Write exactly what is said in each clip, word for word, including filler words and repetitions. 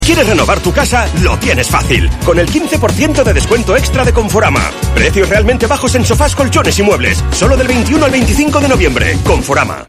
¿Quieres renovar tu casa? Lo tienes fácil. Con el quince por ciento de descuento extra de Conforama. Precios realmente bajos en sofás, colchones y muebles. Solo del veintiuno al veinticinco de noviembre. Conforama.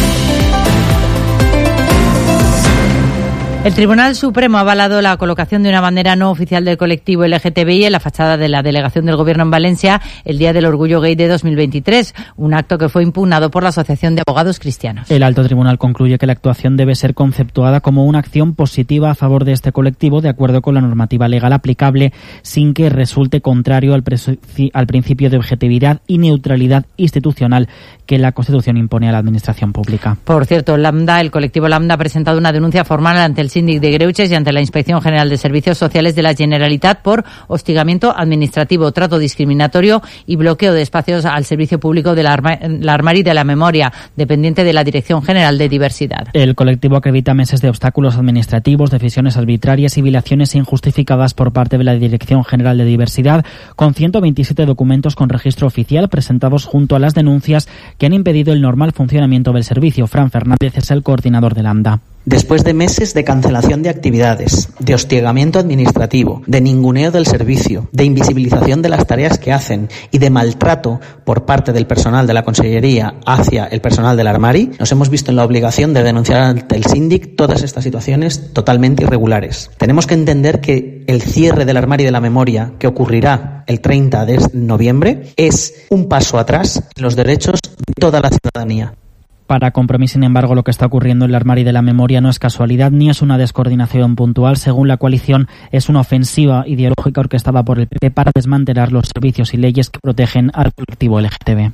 El Tribunal Supremo ha avalado la colocación de una bandera no oficial del colectivo L G T B I en la fachada de la delegación del Gobierno en Valencia el Día del Orgullo Gay de dos mil veintitrés, un acto que fue impugnado por la Asociación de Abogados Cristianos. El alto tribunal concluye que la actuación debe ser conceptuada como una acción positiva a favor de este colectivo, de acuerdo con la normativa legal aplicable, sin que resulte contrario al, al principio de objetividad y neutralidad institucional que la Constitución impone a la Administración pública. Por cierto, Lambda, el colectivo Lambda ha presentado una denuncia formal ante el Síndic de Greuges y ante la Inspección General de Servicios Sociales de la Generalitat por hostigamiento administrativo, trato discriminatorio y bloqueo de espacios al servicio público de la, Arma, la Armari de la Memoria, dependiente de la Dirección General de Diversidad. El colectivo acredita meses de obstáculos administrativos, decisiones arbitrarias y violaciones injustificadas por parte de la Dirección General de Diversidad, con ciento veintisiete documentos con registro oficial presentados junto a las denuncias que han impedido el normal funcionamiento del servicio. Fran Fernández es el coordinador de Lambda. Después de meses de cancelación de actividades, de hostigamiento administrativo, de ninguneo del servicio, de invisibilización de las tareas que hacen y de maltrato por parte del personal de la Consellería hacia el personal del Armari, nos hemos visto en la obligación de denunciar ante el síndic todas estas situaciones totalmente irregulares. Tenemos que entender que el cierre del Armari de la Memoria, que ocurrirá el treinta de noviembre, es un paso atrás en los derechos de toda la ciudadanía. Para Compromís, sin embargo, lo que está ocurriendo en el Armari de la Memoria no es casualidad ni es una descoordinación puntual. Según la coalición, es una ofensiva ideológica orquestada por el P P para desmantelar los servicios y leyes que protegen al colectivo L G T B.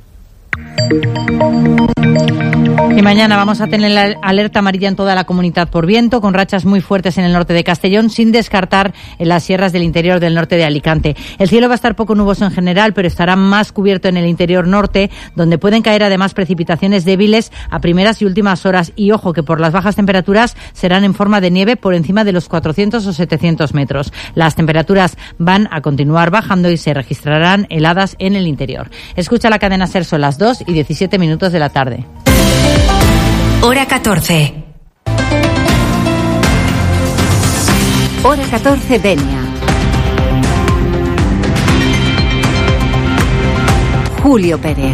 Y mañana vamos a tener la alerta amarilla en toda la comunidad por viento, con rachas muy fuertes en el norte de Castellón, sin descartar en las sierras del interior del norte de Alicante. El cielo va a estar poco nuboso en general, pero estará más cubierto en el interior norte, donde pueden caer además precipitaciones débiles a primeras y últimas horas. Y ojo, que por las bajas temperaturas serán en forma de nieve por encima de los cuatrocientos o setecientos metros. Las temperaturas van a continuar bajando y se registrarán heladas en el interior. Escucha la cadena SER, son las dos y diecisiete minutos de la tarde. Hora catorce. Hora catorce, Denia. Julio Pérez.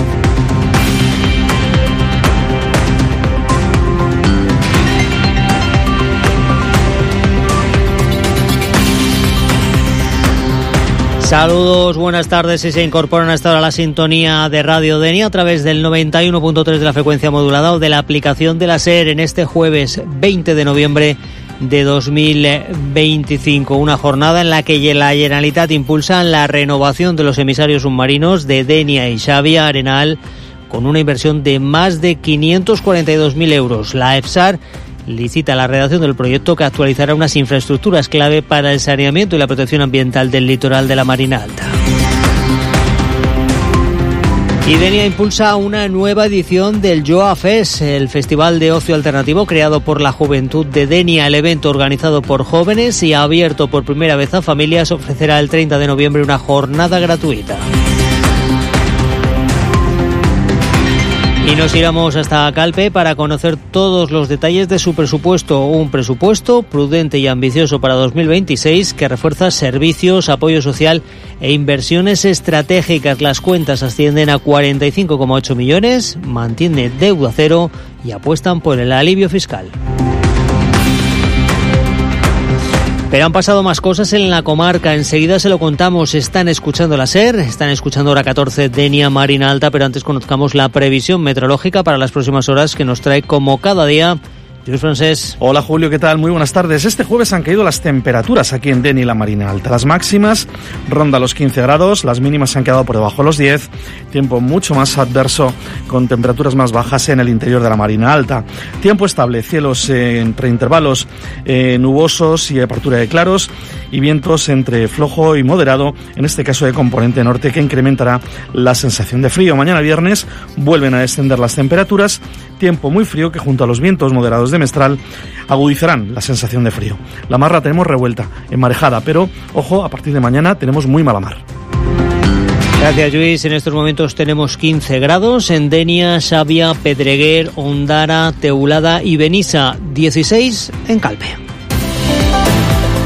Saludos, buenas tardes. Si se incorporan a esta hora a la sintonía de Radio Denia a través del noventa y uno punto tres de la frecuencia modulada o de la aplicación de la SER en este jueves veinte de noviembre de dos mil veinticinco. Una jornada en la que la Generalitat impulsa la renovación de los emisarios submarinos de Denia y Xàbia Arenal con una inversión de más de quinientos cuarenta y dos mil euros. La EFSAR licita la redacción del proyecto que actualizará unas infraestructuras clave para el saneamiento y la protección ambiental del litoral de la Marina Alta. Y Denia impulsa una nueva edición del Joa Fest, el festival de ocio alternativo creado por la juventud de Denia. El evento, organizado por jóvenes y abierto por primera vez a familias, ofrecerá el treinta de noviembre una jornada gratuita. Y nos iremos hasta Calpe para conocer todos los detalles de su presupuesto. Un presupuesto prudente y ambicioso para dos mil veintiséis que refuerza servicios, apoyo social e inversiones estratégicas. Las cuentas ascienden a cuarenta y cinco coma ocho millones, mantiene deuda cero y apuestan por el alivio fiscal. Pero han pasado más cosas en la comarca, enseguida se lo contamos. Están escuchando la SER, están escuchando Hora catorce, Denia, Marina Alta, pero antes conozcamos la previsión meteorológica para las próximas horas que nos trae como cada día Luis Francés. Hola Julio, ¿qué tal? Muy buenas tardes. Este jueves han caído las temperaturas aquí en Denia y la Marina Alta. Las máximas rondan los quince grados, las mínimas se han quedado por debajo de los diez. Tiempo mucho más adverso, con temperaturas más bajas en el interior de la Marina Alta. Tiempo estable, cielos eh, entre intervalos eh, nubosos y apertura de claros, y vientos entre flojo y moderado, en este caso de componente norte, que incrementará la sensación de frío. Mañana viernes vuelven a descender las temperaturas, tiempo muy frío que junto a los vientos moderados de Mestral agudizarán la sensación de frío. La mar la tenemos revuelta, enmarejada, pero ojo, a partir de mañana tenemos muy mala mar. Gracias, Luis. En estos momentos tenemos quince grados en Denia, Xàbia, Pedreguer, Ondara, Teulada y Benissa, dieciséis en Calpe.